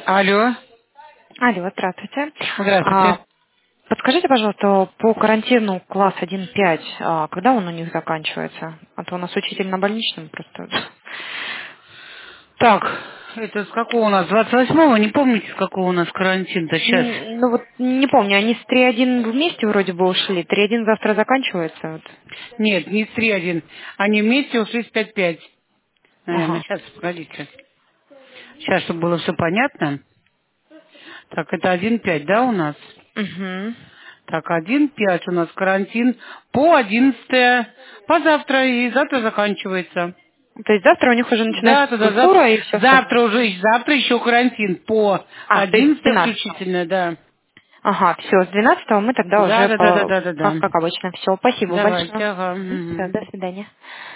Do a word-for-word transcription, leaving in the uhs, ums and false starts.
Алло. Алло, здравствуйте. А, Здравствуйте. подскажите, пожалуйста, по карантину класс один пять, а, когда он у них заканчивается? А то у нас учитель на больничном просто. Так, это с какого у нас? двадцать восьмого? Не помните, с какого у нас карантин-то сейчас? М, Ну вот не помню, они с три один вместе вроде бы ушли. три один завтра заканчивается. Вот. Нет, не с три один. Они вместе ушли с пять пять. Наверное, Ага. сейчас, погодите. Сейчас, чтобы было все понятно. Так, это один пять, да, у нас? Угу. Так, один пять у нас карантин по одиннадцатое. По завтра, и завтра заканчивается. То есть завтра у них уже начинается Да, да, да, завтра, физкультура и все завтра остальное. уже, завтра еще карантин по А, то есть с одиннадцатое двенадцатого. включительно, да. Ага, все, с двенадцатого мы тогда Да, уже да, да, да, по, да, да, как, да. как обычно. Все, спасибо Давайте, большое. ага. Все, Мгм. до свидания.